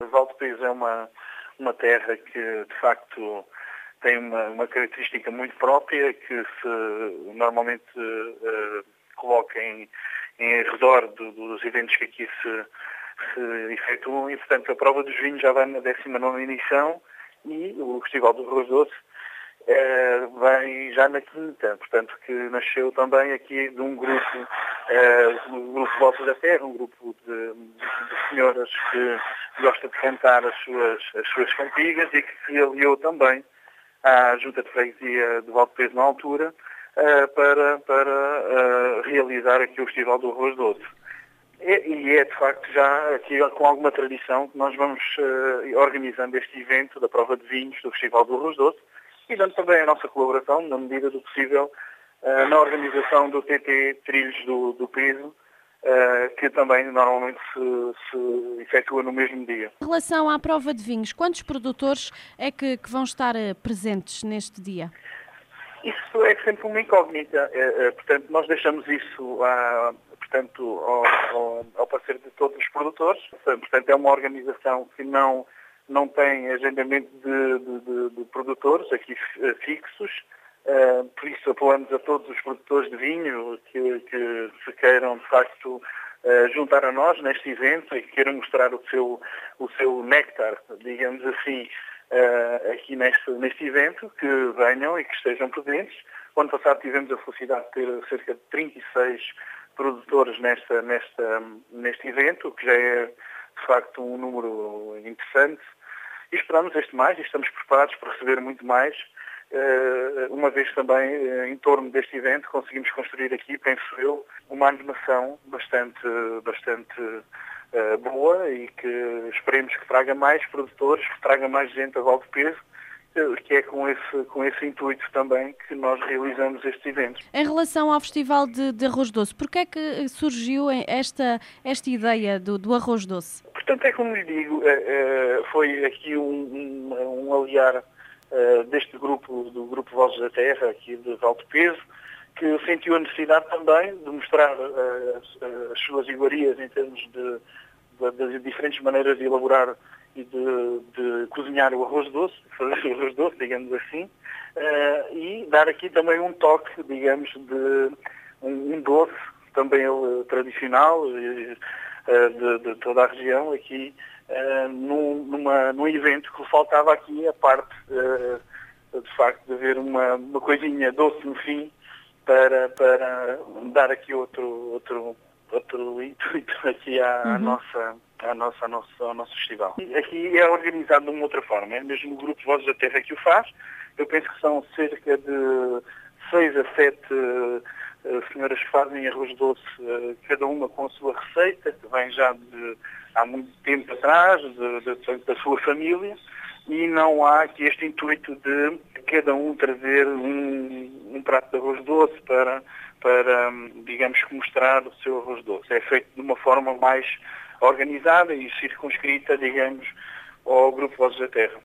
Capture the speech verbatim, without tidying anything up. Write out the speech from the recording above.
Val de Pez é uma, uma terra que, de facto, tem uma, uma característica muito própria, que se normalmente uh, coloca em, em redor do, dos eventos que aqui se, se efetuam, e, portanto, a prova dos vinhos já vai na décima nona edição e o Festival do Arroz Doce uh, vem já na quinta, portanto, que nasceu também aqui de um grupo, uh, um grupo Volta da Terra, um grupo de, de senhoras que gosta de cantar as suas, as suas cantigas e que se aliou também à Junta de Freguesia de Val de Pez na altura, uh, para, para uh, realizar aqui o Festival do Arroz Doce. E, e é, de facto, já aqui com alguma tradição que nós vamos uh, organizando este evento da prova de vinhos do Festival do Arroz Doce e dando também a nossa colaboração, na medida do possível, uh, na organização do T T Trilhos do, do Peso, Uh, que também normalmente se, se efetua no mesmo dia. Em relação à prova de vinhos, quantos produtores é que, que vão estar uh, presentes neste dia? Isso é sempre uma incógnita, uh, uh, portanto nós deixamos isso a, portanto, ao, ao, ao parceiro de todos os produtores, portanto é uma organização que não, não tem agendamento de, de, de, de produtores aqui fixos. Uh, por isso apelamos a todos os produtores de vinho que, que se queiram de facto uh, juntar a nós neste evento e que queiram mostrar o seu, o seu néctar, digamos assim, uh, aqui neste, neste evento, que venham e que estejam presentes. O ano passado tivemos a felicidade de ter cerca de trinta e seis produtores nesta, nesta, neste evento, o que já é de facto um número interessante, e esperamos este mais e estamos preparados para receber muito mais. Uh, uma vez também, uh, em torno deste evento, conseguimos construir aqui, penso eu, uma animação bastante, bastante uh, boa e que esperemos que traga mais produtores, que traga mais gente a Val de Pez, uh, que é com esse, com esse intuito também que nós realizamos estes eventos. Em relação ao Festival de, de Arroz Doce, porquê é que surgiu esta, esta ideia do, do arroz doce? Portanto, é como lhe digo, uh, uh, foi aqui um, um, um aliar Uh, deste grupo, do Grupo Vozes da Terra, aqui de Val de Pez, que sentiu a necessidade também de mostrar uh, as, as suas iguarias em termos de, de, de diferentes maneiras de elaborar e de, de cozinhar o arroz doce, fazer o arroz doce, digamos assim, uh, e dar aqui também um toque, digamos, de um, um doce, também ele tradicional, uh, de, de toda a região, aqui, Uh, num, numa, num evento que faltava aqui a parte, uh, de facto, de haver uma, uma coisinha doce no fim para, para dar aqui outro, outro, outro intuito aqui à, uhum. à nossa, à nossa, à nossa, ao nosso festival. Aqui é organizado de uma outra forma, é mesmo o Grupo Vozes da Terra que o faz. Eu penso que são cerca de seis a sete uh, senhoras que fazem arroz doce, uh, cada uma com a sua receita, que vem já de há muito tempo atrás, de, de, da sua família, e não há aqui este intuito de cada um trazer um, um prato de arroz doce para, para, digamos, mostrar o seu arroz doce. É feito de uma forma mais organizada e circunscrita, digamos, ao Grupo Vozes da Terra.